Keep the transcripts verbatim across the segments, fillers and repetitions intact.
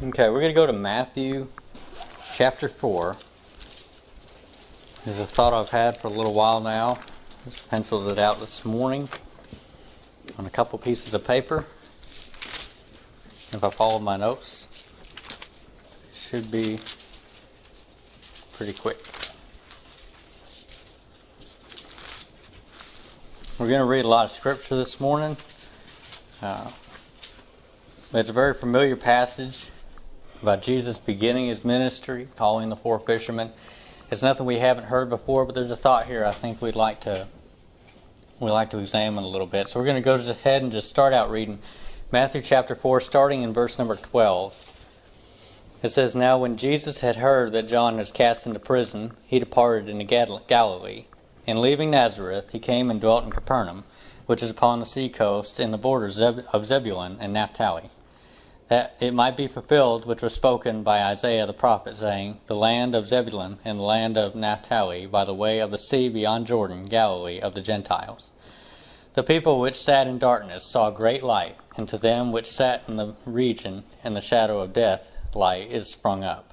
Okay, we're going to go to Matthew chapter four. There's a thought I've had for a little while now. Just penciled it out this morning on a couple pieces of paper. If I follow my notes, it should be pretty quick. We're going to read a lot of scripture this morning. Uh, it's a very familiar passage about Jesus beginning his ministry, calling the four fishermen. It's nothing we haven't heard before, but there's a thought here I think we'd like to we'd like to examine a little bit. So we're going to go ahead and just start out reading Matthew chapter four, starting in verse number twelve. It says, "Now when Jesus had heard that John was cast into prison, he departed into Galilee. And leaving Nazareth, he came and dwelt in Capernaum, which is upon the sea coast in the borders of Zebulun and Naphtali, that it might be fulfilled which was spoken by Isaiah the prophet, saying, The land of Zebulun and the land of Naphtali, by the way of the sea beyond Jordan, Galilee of the Gentiles. The people which sat in darkness saw great light, and to them which sat in the region and the shadow of death, light is sprung up.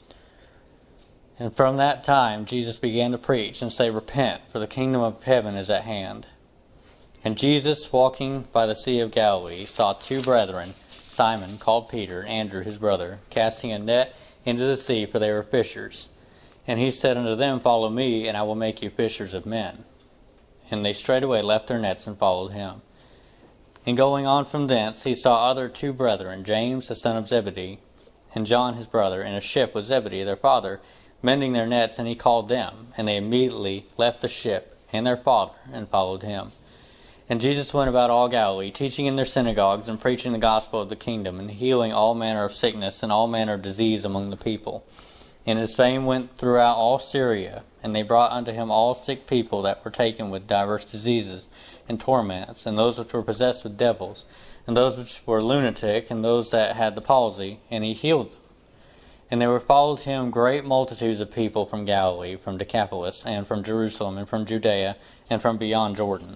And from that time Jesus began to preach and say, Repent, for the kingdom of heaven is at hand. And Jesus, walking by the sea of Galilee, saw two brethren, Simon, called Peter, and Andrew his brother, casting a net into the sea, for they were fishers. And he said unto them, Follow me, and I will make you fishers of men. And they straightway left their nets and followed him. And going on from thence, he saw other two brethren, James the son of Zebedee, and John his brother, in a ship with Zebedee their father, mending their nets, and he called them. And they immediately left the ship and their father, and followed him. And Jesus went about all Galilee, teaching in their synagogues, and preaching the gospel of the kingdom, and healing all manner of sickness and all manner of disease among the people. And his fame went throughout all Syria, and they brought unto him all sick people that were taken with divers diseases and torments, and those which were possessed with devils, and those which were lunatic, and those that had the palsy, and he healed them. And there were followed him great multitudes of people from Galilee, from Decapolis, and from Jerusalem, and from Judea, and from beyond Jordan.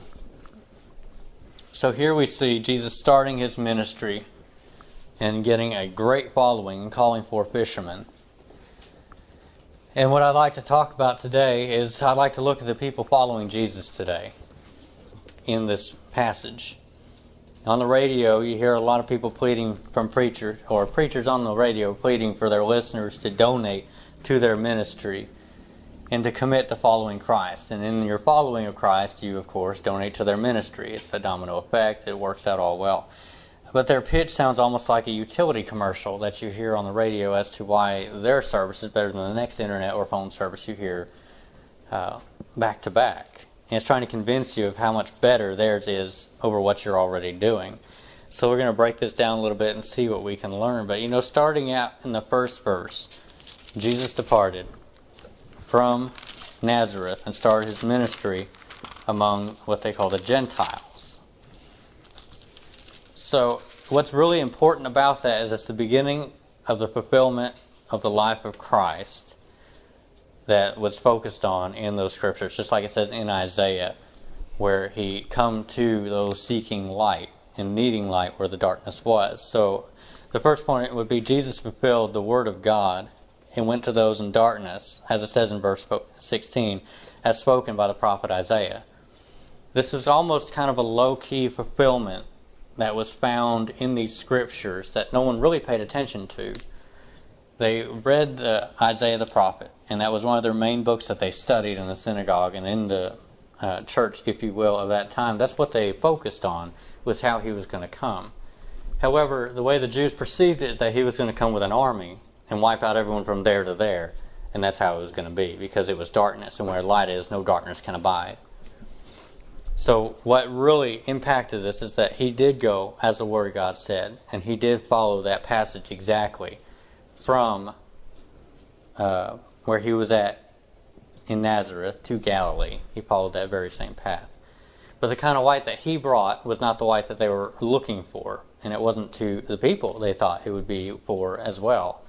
So here we see Jesus starting his ministry and getting a great following and calling for fishermen. And what I'd like to talk about today is I'd like to look at the people following Jesus today in this passage. On the radio, you hear a lot of people pleading from preachers, or preachers on the radio pleading for their listeners to donate to their ministry and to commit to following Christ. And in your following of Christ, you, of course, donate to their ministry. It's a domino effect. It works out all well. But their pitch sounds almost like a utility commercial that you hear on the radio as to why their service is better than the next internet or phone service you hear uh, back to back. And it's trying to convince you of how much better theirs is over what you're already doing. So we're going to break this down a little bit and see what we can learn. But, you know, starting out in the first verse, Jesus departed from Nazareth and started his ministry among what they call the Gentiles. So what's really important about that is it's the beginning of the fulfillment of the life of Christ that was focused on in those scriptures, just like it says in Isaiah, where he come to those seeking light and needing light where the darkness was. So the first point would be Jesus fulfilled the word of God and went to those in darkness, as it says in verse sixteen, as spoken by the prophet Isaiah. This was almost kind of a low-key fulfillment that was found in these scriptures that no one really paid attention to. They read the Isaiah the prophet, and that was one of their main books that they studied in the synagogue and in the uh, church, if you will, of that time. That's what they focused on, was how he was going to come. However, the way the Jews perceived it is that he was going to come with an army and wipe out everyone from there to there, and that's how it was going to be, because it was darkness, and where light is, no darkness can abide. So what really impacted this is that he did go, as the Word of God said, and he did follow that passage exactly from uh, where he was at in Nazareth to Galilee. He followed that very same path. But the kind of light that he brought was not the light that they were looking for, and it wasn't to the people they thought it would be for as well.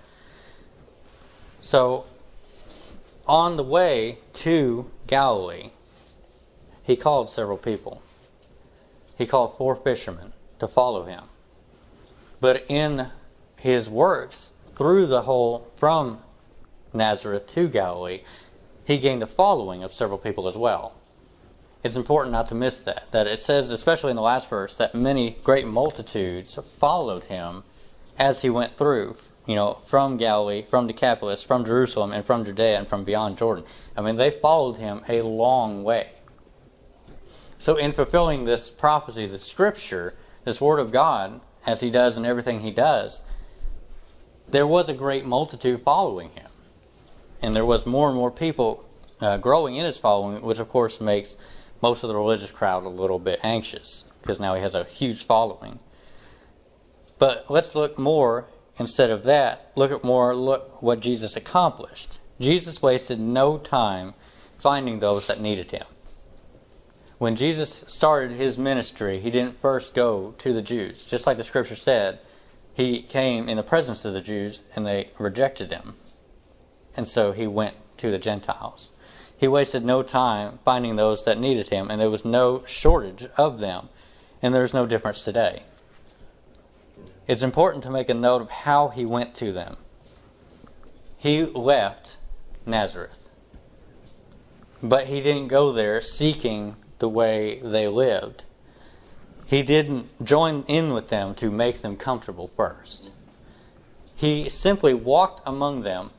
So, on the way to Galilee, he called several people. He called four fishermen to follow him. But in his works through the whole, from Nazareth to Galilee, he gained a following of several people as well. It's important not to miss that. That it says, especially in the last verse, that many great multitudes followed him as he went through, you know, from Galilee, from Decapolis, from Jerusalem, and from Judea, and from beyond Jordan. I mean, they followed him a long way. So in fulfilling this prophecy, this scripture, this word of God, as he does in everything he does, there was a great multitude following him. And there was more and more people uh, growing in his following, which of course makes most of the religious crowd a little bit anxious, because now he has a huge following. But let's look more, instead of that, look at more, look what Jesus accomplished. Jesus wasted no time finding those that needed him. When Jesus started his ministry, he didn't first go to the Jews. Just like the scripture said, he came in the presence of the Jews and they rejected him. And so he went to the Gentiles. He wasted no time finding those that needed him, and there was no shortage of them. And there's no difference today. It's important to make a note of how he went to them. He left Nazareth. But he didn't go there seeking the way they lived. He didn't join in with them to make them comfortable first. He simply walked among them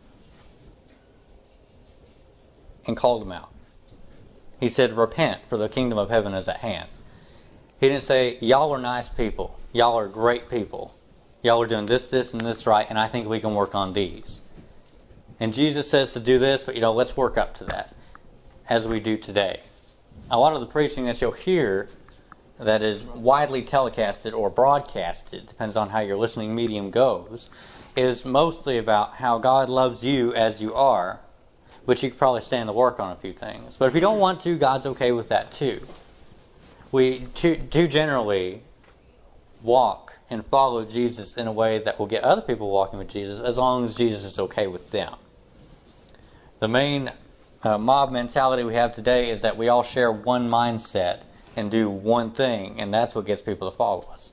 and called them out. He said, repent, for the kingdom of heaven is at hand. He didn't say, y'all are nice people. Y'all are great people. Y'all are doing this, this, and this right, and I think we can work on these. And Jesus says to do this, but you know, let's work up to that, as we do today. A lot of the preaching that you'll hear that is widely telecasted or broadcasted, depends on how your listening medium goes, is mostly about how God loves you as you are, but you could probably stand to work on a few things. But if you don't want to, God's okay with that too. We too, too generally walk and follow Jesus in a way that will get other people walking with Jesus, as long as Jesus is okay with them. The main uh, mob mentality we have today is that we all share one mindset and do one thing, and that's what gets people to follow us.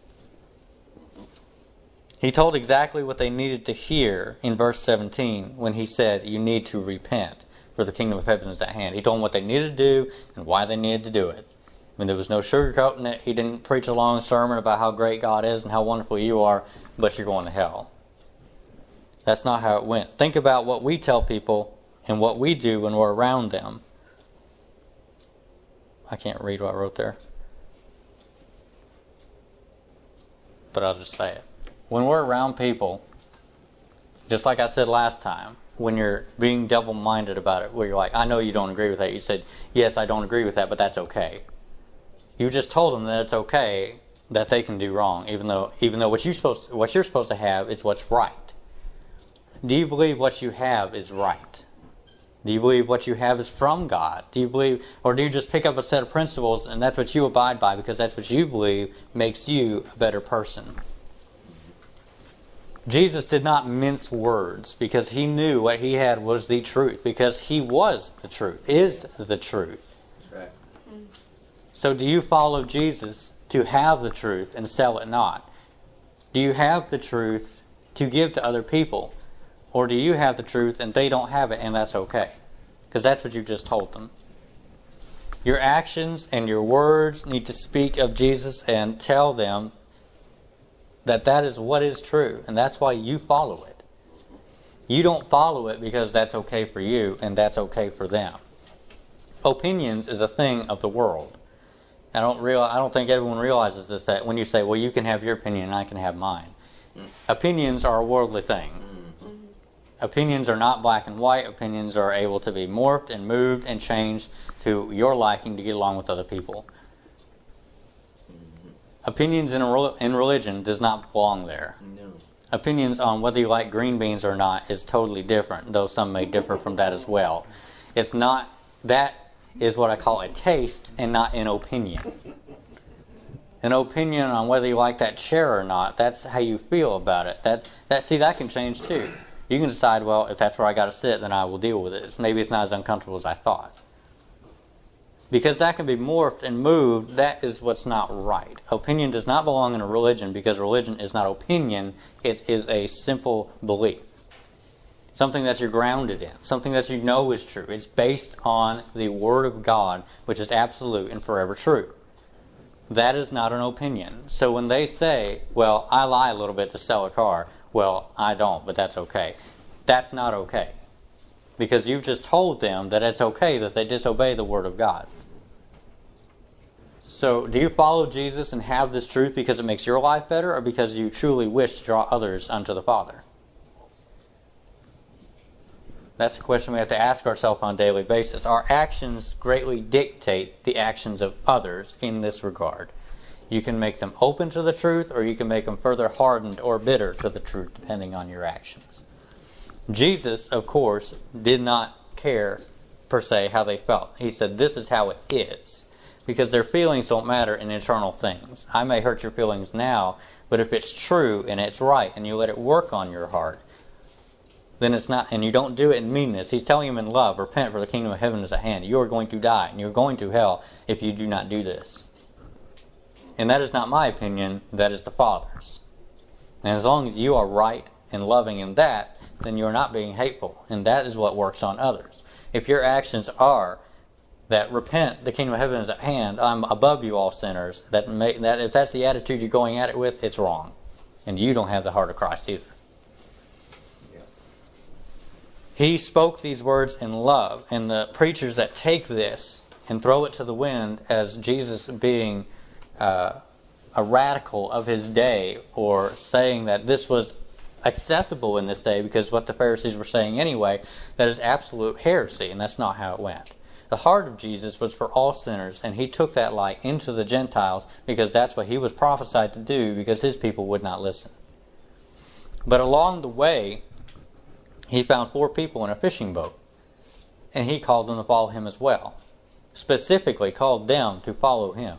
He told exactly what they needed to hear in verse seventeen when he said, you need to repent, for the kingdom of heaven is at hand. He told them what they needed to do and why they needed to do it. I mean, there was no sugarcoating it. He didn't preach a long sermon about how great God is and how wonderful you are, but you're going to hell. That's not how it went. Think about what we tell people and what we do when we're around them. I can't read what I wrote there, but I'll just say it. When we're around people, just like I said last time, when you're being double-minded about it, where you're like, I know you don't agree with that. You said, yes, I don't agree with that, but that's okay. You just told them that it's okay that they can do wrong, even though even though what you're supposed to, what you're supposed to have is what's right. Do you believe what you have is right? Do you believe what you have is from God? Do you believe, or do you just pick up a set of principles and that's what you abide by because that's what you believe makes you a better person? Jesus did not mince words because he knew what he had was the truth, because he was the truth, is the truth. That's right. So do you follow Jesus to have the truth and sell it not? Do you have the truth to give to other people? Or do you have the truth and they don't have it and that's okay? Because that's what you just told them. Your actions and your words need to speak of Jesus and tell them that that is what is true, and that's why you follow it. You don't follow it because that's okay for you and that's okay for them. Opinions is a thing of the world. I don't real I don't think everyone realizes this, that when you say, well, you can have your opinion and I can have mine. Mm. Opinions are a worldly thing. Mm-hmm. Opinions are not black and white. Opinions are able to be morphed and moved and changed to your liking to get along with other people. Opinions in, a, in religion does not belong there. No. Opinions on whether you like green beans or not is totally different, though some may differ from that as well. It's not, that is what I call a taste and not an opinion. An opinion on whether you like that chair or not, that's how you feel about it. That, that see, that can change too. You can decide, well, if that's where I got to sit, then I will deal with it. It's, maybe it's not as uncomfortable as I thought. Because that can be morphed and moved, that is what's not right. Opinion does not belong in a religion because religion is not opinion, it is a simple belief. Something that you're grounded in, something that you know is true. It's based on the Word of God, which is absolute and forever true. That is not an opinion. So when they say, well, I lie a little bit to sell a car, well, I don't, but that's okay. That's not okay. Because you've just told them that it's okay that they disobey the Word of God. So, do you follow Jesus and have this truth because it makes your life better, or because you truly wish to draw others unto the Father? That's the question we have to ask ourselves on a daily basis. Our actions greatly dictate the actions of others in this regard. You can make them open to the truth, or you can make them further hardened or bitter to the truth, depending on your actions. Jesus, of course, did not care, per se, how they felt. He said, this is how it is. Because their feelings don't matter in eternal things. I may hurt your feelings now, but if it's true and it's right and you let it work on your heart, then it's not, and you don't do it in meanness. He's telling him in love, repent, for the kingdom of heaven is at hand. You are going to die and you're going to hell if you do not do this. And that is not my opinion, that is the Father's. And as long as you are right and loving in that, then you are not being hateful. And that is what works on others. If your actions are that repent, the kingdom of heaven is at hand, I'm above you all sinners, that, may, that if that's the attitude you're going at it with, it's wrong. And you don't have the heart of Christ either. Yeah. He spoke these words in love, and the preachers that take this and throw it to the wind as Jesus being uh, a radical of his day, or saying that this was acceptable in this day because what the Pharisees were saying anyway, that is absolute heresy, and that's not how it went. The heart of Jesus was for all sinners, and he took that light into the Gentiles because that's what he was prophesied to do, because his people would not listen. But along the way, he found four people in a fishing boat, and he called them to follow him as well. Specifically called them to follow him.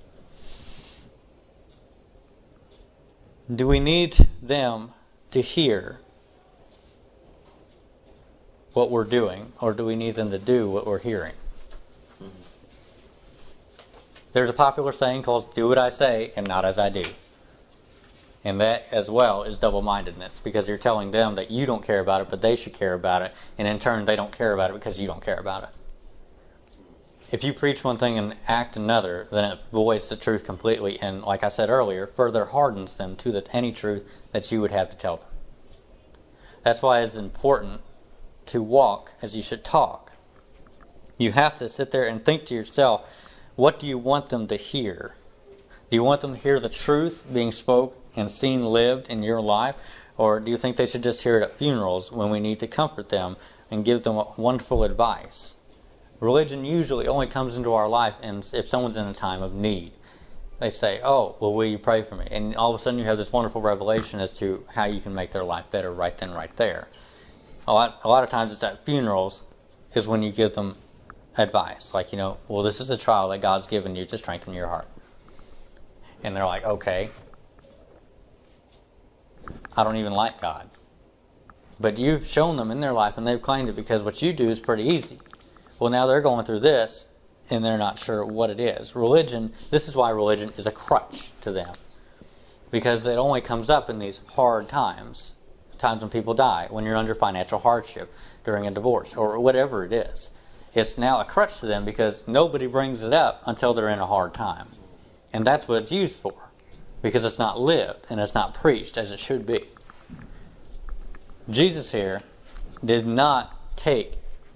Do we need them to hear what we're doing, or do we need them to do what we're hearing? Mm-hmm. There's a popular saying called, do what I say and not as I do. And that as well is double-mindedness, because you're telling them that you don't care about it, but they should care about it, and in turn they don't care about it because you don't care about it. If you preach one thing and act another, then it voids the truth completely, and like I said earlier, further hardens them to the, any truth that you would have to tell them. That's why it's important to walk as you should talk. You have to sit there and think to yourself, what do you want them to hear? Do you want them to hear the truth being spoke and seen lived in your life? Or do you think they should just hear it at funerals when we need to comfort them and give them wonderful advice? Religion usually only comes into our life and if someone's in a time of need. They say, oh, well, will you pray for me? And all of a sudden you have this wonderful revelation as to how you can make their life better right then, right there. A lot, a lot of times it's at funerals is when you give them advice. Like, you know, well, this is a trial that God's given you to strengthen your heart. And they're like, okay, I don't even like God. But you've shown them in their life and they've claimed it because what you do is pretty easy. Well, now they're going through this and they're not sure what it is. Religion, this is why religion is a crutch to them. Because it only comes up in these hard times. Times when people die, when you're under financial hardship, during a divorce, or whatever it is. It's now a crutch to them because nobody brings it up until they're in a hard time. And that's what it's used for. Because it's not lived and it's not preached as it should be. Jesus here did not take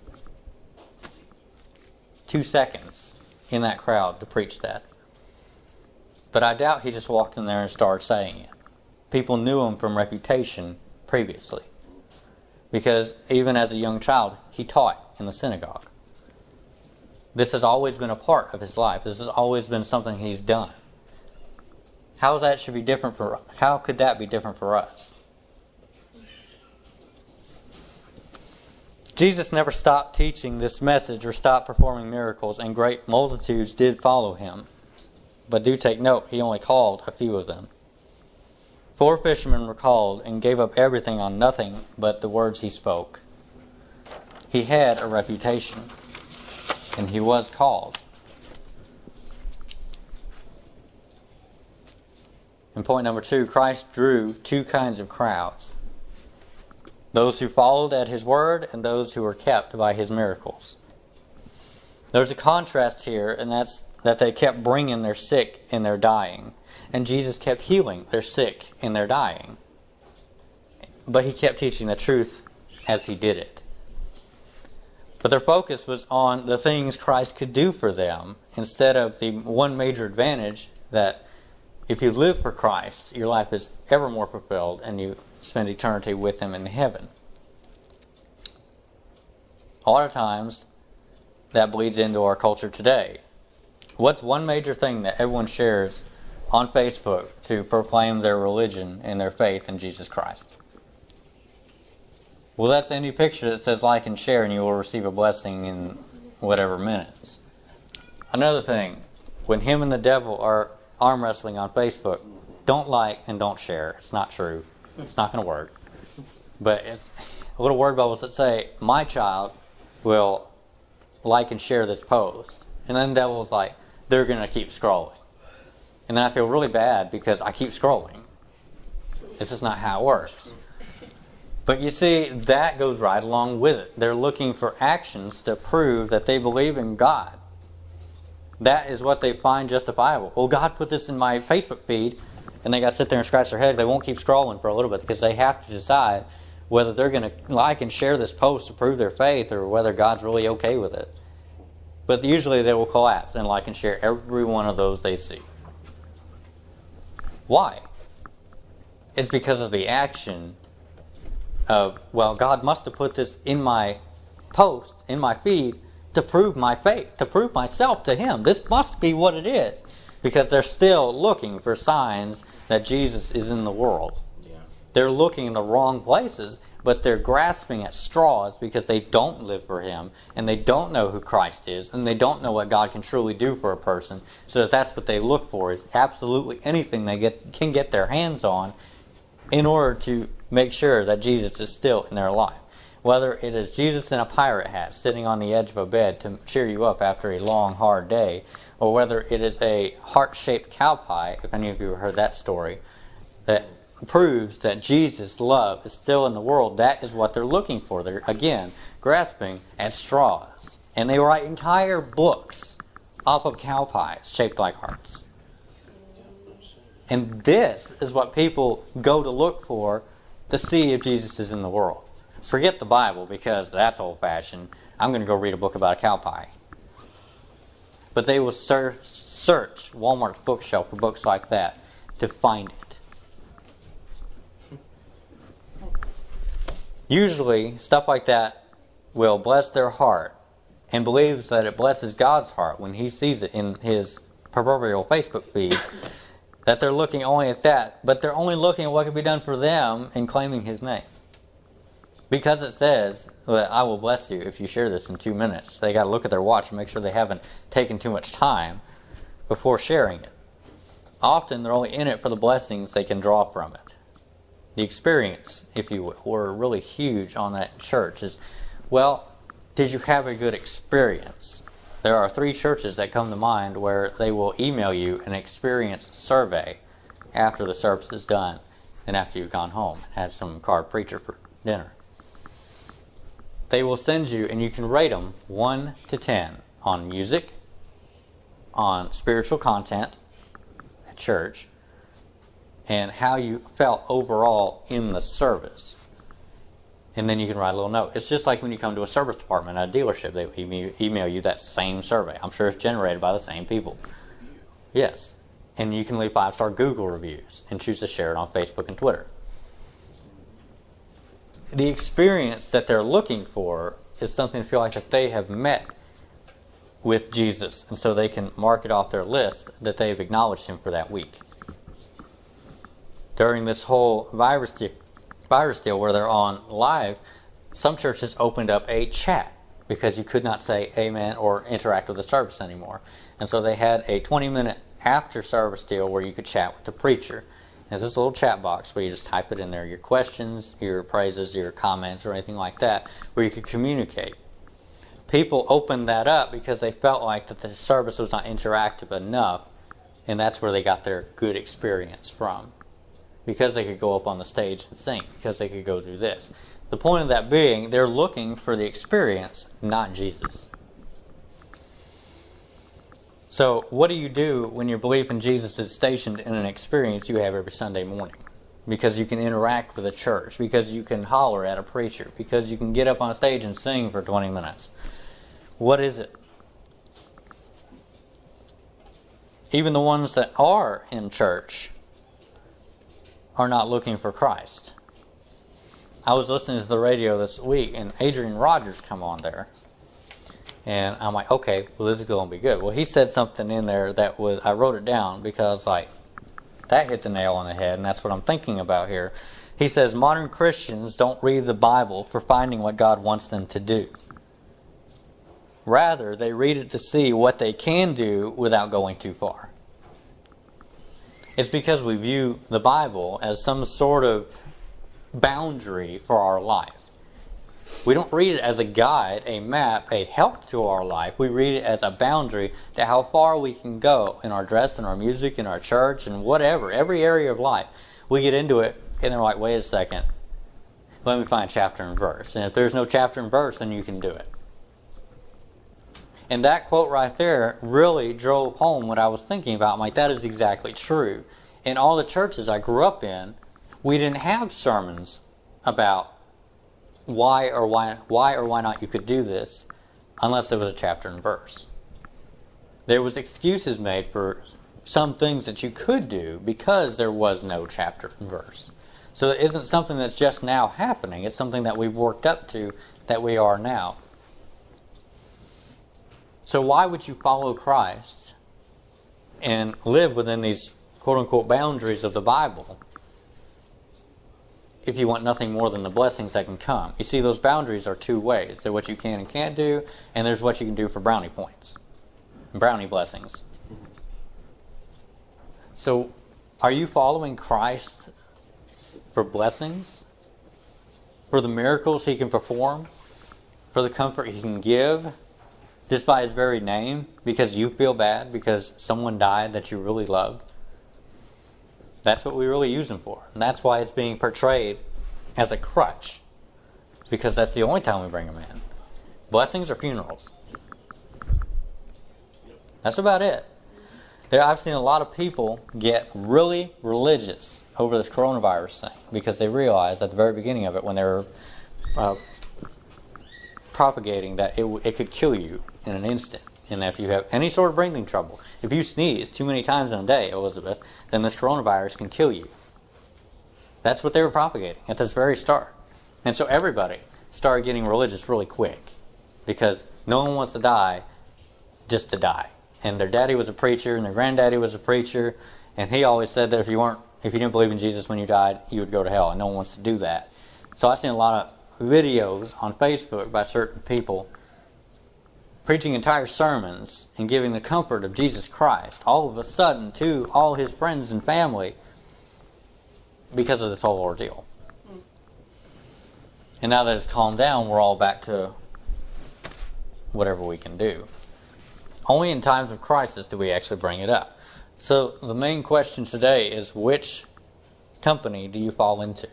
two seconds in that crowd to preach that. But I doubt he just walked in there and started saying it. People knew him from reputation previously. Because even as a young child, he taught in the synagogue. This has always been a part of his life. This has always been something he's done. How that should be different for how could that be different for us? Jesus never stopped teaching this message or stopped performing miracles, and great multitudes did follow him. But do take note, he only called a few of them. Four fishermen were called and gave up everything on nothing but the words he spoke. He had a reputation, and he was called. And point number two, Christ drew two kinds of crowds. Those who followed at his word and those who were kept by his miracles. There's a contrast here, and that's that they kept bringing their sick and their dying. And Jesus kept healing their sick and their dying. But he kept teaching the truth as he did it. But their focus was on the things Christ could do for them, instead of the one major advantage that if you live for Christ, your life is ever more fulfilled and you spend eternity with him in heaven. A lot of times, that bleeds into our culture today. What's one major thing that everyone shares on Facebook to proclaim their religion and their faith in Jesus Christ? Well, that's any picture that says like and share and you will receive a blessing in whatever minutes. Another thing, when him and the devil are arm wrestling on Facebook, don't like and don't share. It's not true. It's not going to work. But it's a little word bubbles that say, my child will like and share this post. And then the devil's like, they're going to keep scrolling. And then I feel really bad because I keep scrolling. This is not how it works. But you see, that goes right along with it. They're looking for actions to prove that they believe in God. That is what they find justifiable. Well, God put this in my Facebook feed, and they got to sit there and scratch their head. They won't keep scrolling for a little bit because they have to decide whether they're going to like and share this post to prove their faith or whether God's really okay with it. But usually they will collapse and like and share every one of those they see. Why? It's because of the action of, well, God must have put this in my post, in my feed, to prove my faith, to prove myself to him. This must be what it is. Because they're still looking for signs that Jesus is in the world. Yeah. They're looking in the wrong places, but they're grasping at straws because they don't live for him, and they don't know who Christ is, and they don't know what God can truly do for a person. So that that's what they look for, is absolutely anything they get can get their hands on in order to make sure that Jesus is still in their life. Whether it is Jesus in a pirate hat sitting on the edge of a bed to cheer you up after a long, hard day, or whether it is a heart-shaped cow pie, if any of you have heard that story, that proves that Jesus' love is still in the world, that is what they're looking for. They're, again, grasping at straws. And they write entire books off of cow pies shaped like hearts. And this is what people go to look for to see if Jesus is in the world. Forget the Bible, because that's old-fashioned. I'm going to go read a book about a cow pie. But they will ser- search Walmart's bookshelf for books like that to find it. Usually, stuff like that will bless their heart and believes that it blesses God's heart when he sees it in his proverbial Facebook feed, that they're looking only at that, but they're only looking at what can be done for them in claiming his name. Because it says that I will bless you if you share this in two minutes. They got to look at their watch and make sure they haven't taken too much time before sharing it. Often they're only in it for the blessings they can draw from it. The experience, if you will, were really huge on that church is, well, did you have a good experience? There are three churches that come to mind where they will email you an experience survey after the service is done and after you've gone home and had some carved preacher for dinner. They will send you, and you can rate them one to ten on music, on spiritual content at church, and how you felt overall in the service. And then you can write a little note. It's just like when you come to a service department at a dealership, they email you that same survey. I'm sure it's generated by the same people. Yes. And you can leave five-star Google reviews and choose to share it on Facebook and Twitter. The experience that they're looking for is something to feel like that they have met with Jesus, and so they can mark it off their list that they've acknowledged him for that week. During this whole virus deal, virus deal where they're on live, some churches opened up a chat because you could not say amen or interact with the service anymore. And so they had a twenty-minute after-service deal where you could chat with the preacher. There's this little chat box where you just type it in there, your questions, your praises, your comments, or anything like that, where you could communicate. People opened that up because they felt like that the service was not interactive enough And that's where they got their good experience from. Because they could go up on the stage and sing. Because they could go do this. The point of that being, they're looking for the experience, not Jesus. So, what do you do when your belief in Jesus is stationed in an experience you have every Sunday morning? Because you can interact with a church. Because you can holler at a preacher. Because you can get up on stage and sing for twenty minutes. What is it? Even the ones that are in church are not looking for Christ. I was listening to the radio this week, and Adrian Rogers come on there. And I'm like, okay, well, this is going to be good. Well, he said something in there that was, I wrote it down because, like, that hit the nail on the head, and that's what I'm thinking about here. He says, modern Christians don't read the Bible for finding what God wants them to do. Rather, they read it to see what they can do without going too far. It's because we view the Bible as some sort of boundary for our life. We don't read it as a guide, a map, a help to our life. We read it as a boundary to how far we can go in our dress, in our music, in our church, and whatever, every area of life. We get into it, and they're like, wait a second, let me find chapter and verse. And if there's no chapter and verse, then you can do it. And that quote right there really drove home what I was thinking about. I'm like, that is exactly true. In all the churches I grew up in, we didn't have sermons about why or why why or why not you could do this unless there was a chapter and verse. There was excuses made for some things that you could do because there was no chapter and verse. So it isn't something that's just now happening. It's something that we've worked up to, that we are now. So why would you follow Christ and live within these quote-unquote boundaries of the Bible if you want nothing more than the blessings that can come? You see, those boundaries are two ways. There's what you can and can't do, and there's what you can do for brownie points, brownie blessings. So are you following Christ for blessings? For the miracles He can perform? For the comfort He can give? Just by His very name, because you feel bad, because someone died that you really loved. That's what we really use Him for. And that's why it's being portrayed as a crutch. Because that's the only time we bring Him in. Blessings or funerals. That's about it. There, I've seen a lot of people get really religious over this coronavirus thing, because they realized at the very beginning of it, when they were uh, propagating that it, it could kill you in an instant, and that if you have any sort of breathing trouble, if you sneeze too many times in a day, Elizabeth, then this coronavirus can kill you. That's what they were propagating at this very start. And so everybody started getting religious really quick, because no one wants to die just to die. And their daddy was a preacher, and their granddaddy was a preacher, and he always said that if you weren't, if you didn't believe in Jesus when you died, you would go to hell, and no one wants to do that. So I've seen a lot of videos on Facebook by certain people preaching entire sermons and giving the comfort of Jesus Christ all of a sudden to all his friends and family because of this whole ordeal. And now that it's calmed down, we're all back to whatever we can do. Only in times of crisis do we actually bring it up. So the main question today is, which company do you fall into?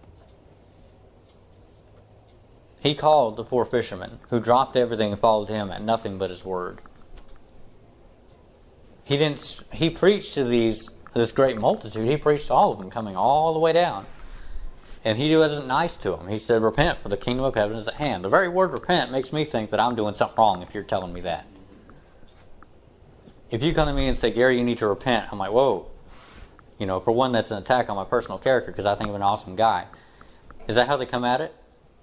He called the four fishermen who dropped everything and followed him at nothing but his word. He didn't. He preached to these this great multitude. He preached to all of them, coming all the way down. And he wasn't nice to them. He said, repent, for the kingdom of heaven is at hand. The very word repent makes me think that I'm doing something wrong if you're telling me that. If you come to me and say, Gary, you need to repent, I'm like, whoa. You know, for one, that's an attack on my personal character because I think I'm an awesome guy. Is that how they come at it?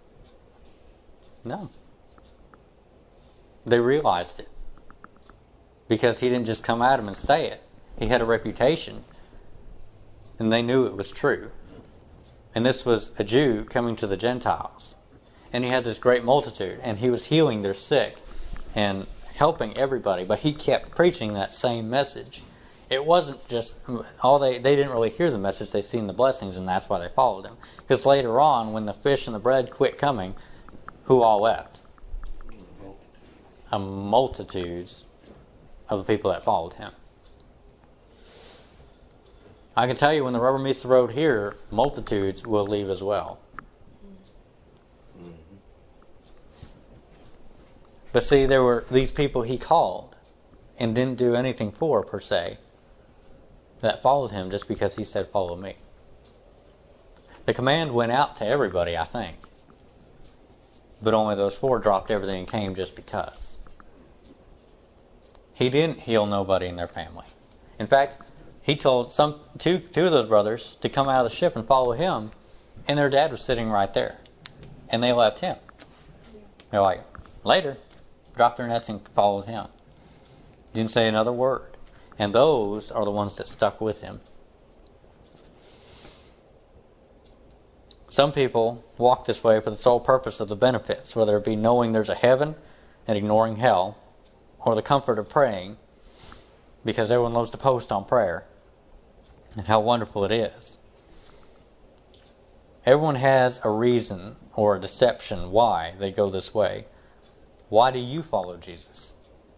No. They realized it. Because he didn't just come at them and say it. He had a reputation. And they knew it was true. And this was a Jew coming to the Gentiles. And he had this great multitude. And he was healing their sick and helping everybody. But he kept preaching that same message. It wasn't just, all they, they didn't really hear the message. They seen the blessings, and that's why they followed him. Because later on, when the fish and the bread quit coming, who all left? A multitudes of the people that followed him. I can tell you when the rubber meets the road here, multitudes will leave as well. Mm-hmm. But see, there were these people he called and didn't do anything for, per se, that followed him just because he said, follow me. The command went out to everybody, I think. But only those four dropped everything and came just because. He didn't heal nobody in their family. In fact, he told some two two of those brothers to come out of the ship and follow him, and their dad was sitting right there. And they left him. They're like, later, dropped their nets and followed him. Didn't say another word. And those are the ones that stuck with him. Some people walk this way for the sole purpose of the benefits, whether it be knowing there's a heaven and ignoring hell, or the comfort of praying, because everyone loves to post on prayer and how wonderful it is. Everyone has a reason or a deception why they go this way. Why do you follow Jesus?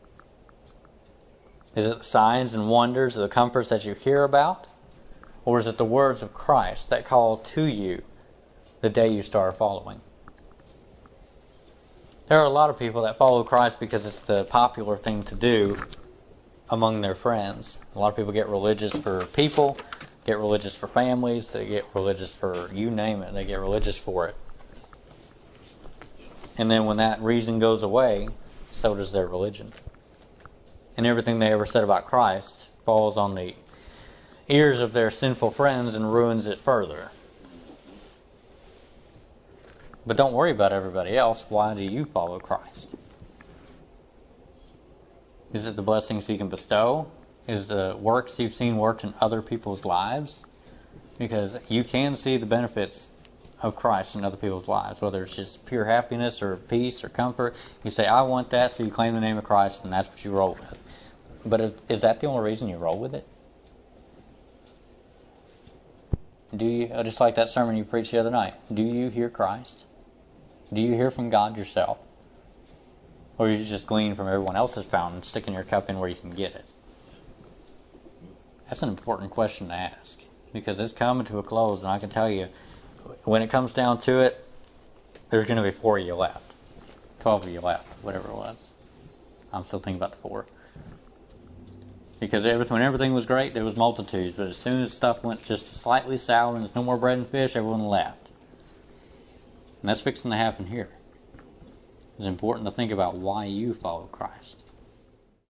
Is it the signs and wonders or the comforts that you hear about? Or is it the words of Christ that call to you the day you start following? There are a lot of people that follow Christ because it's the popular thing to do among their friends. A lot of people get religious for people, get religious for families, they get religious for you name it, they get religious for it. And then when that reason goes away, so does their religion. And everything they ever said about Christ falls on the ears of their sinful friends and ruins it further. But don't worry about everybody else. Why do you follow Christ? Is it the blessings he can bestow? Is the works you've seen worked in other people's lives? Because you can see the benefits of Christ in other people's lives, whether it's just pure happiness or peace or comfort. You say, I want that, so you claim the name of Christ, and that's what you roll with. But is that the only reason you roll with it? Do you, just like that sermon you preached the other night, do you hear Christ? Do you hear from God yourself? Or you just glean from everyone else's fountain, sticking your cup in where you can get it? That's an important question to ask, because it's coming to a close, and I can tell you, when it comes down to it, there's going to be four of you left. Twelve of you left, whatever it was. I'm still thinking about the four. Because when everything was great, there was multitudes, but as soon as stuff went just slightly sour and there's no more bread and fish, everyone left. And that's fixing to happen here. It's important to think about why you follow Christ.